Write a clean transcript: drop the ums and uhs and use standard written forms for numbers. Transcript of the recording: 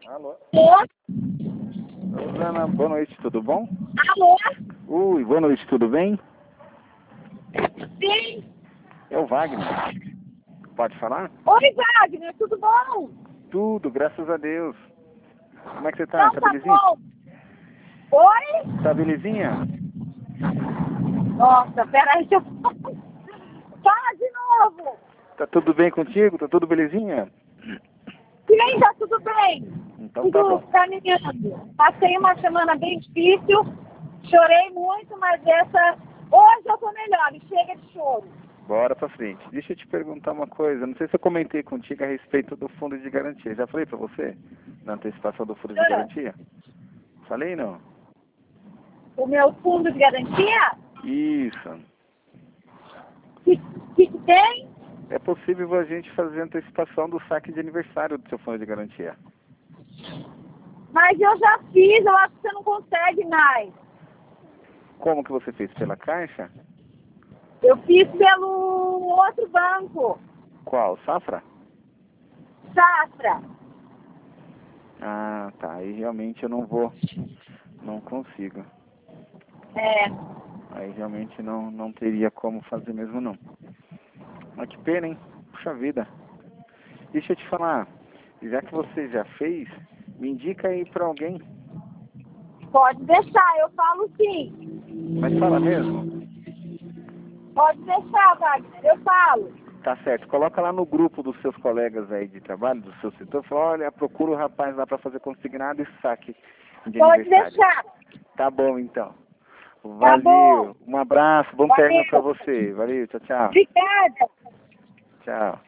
Alô? Alô? Rosana, boa noite, tudo bom? Alô? Ui, boa noite, tudo bem? Sim. É o Wagner. Pode falar? Oi, Wagner, tudo bom? Tudo, graças a Deus. Como é que você tá? Não, Tá tá belezinha? bom. Oi? Tá belezinha? Nossa, peraí que eu... Fala de novo. Tá tudo bem contigo? Tá tudo belezinha? Sim, tá tudo bem. Então tá Tudo bom. caminhando. Passei uma semana bem difícil. Chorei muito, mas hoje eu tô melhor. E chega de choro. Bora pra frente. Deixa eu te perguntar uma coisa. Não sei se eu comentei contigo a respeito do fundo de garantia. Já falei pra você? Na antecipação do fundo de garantia? Falei não? O meu fundo de garantia? Isso. O que tem? É possível a gente fazer antecipação do saque de aniversário do seu fundo de garantia. Mas eu já fiz, eu acho que você não consegue mais. Como que você fez? Pela Caixa? Eu fiz pelo outro banco, Qual? Safra? Safra. Ah, tá. Aí realmente eu não vou. Não consigo. É, Aí realmente não teria como fazer mesmo não. Mas que pena, hein? Puxa vida. Deixa eu te falar. Já que você já fez, me indica aí pra alguém. pode deixar, eu falo sim. Mas fala mesmo? Pode deixar, Wagner, eu falo. Tá certo. Coloca lá no grupo dos seus colegas aí de trabalho, do seu setor. Fala, olha, procura o rapaz lá pra fazer consignado e saque de Pode aniversário. deixar. Tá bom, então. Tá bom. Valeu. Um abraço. Bom término pra Valeu. você. Valeu. Tchau, tchau. Obrigada. Tchau.